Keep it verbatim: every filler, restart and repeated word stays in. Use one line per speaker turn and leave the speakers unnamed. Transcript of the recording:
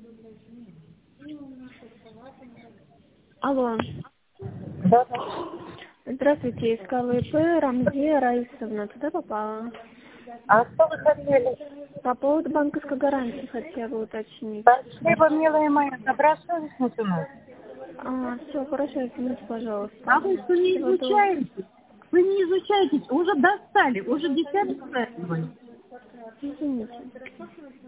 Алло.
Да, да.
Здравствуйте, искала ИП Рамзия Раисовна. Туда попала?
А что вы хотели?
По поводу банковской гарантии хотела уточнить.
Спасибо, милая моя, добросовестность у нас.
А, все, хорошо, извините, пожалуйста.
А вы что, не
Всего доброго.
изучаете? Вы не изучаете, уже достали, уже десятый спрашивали.
Извините.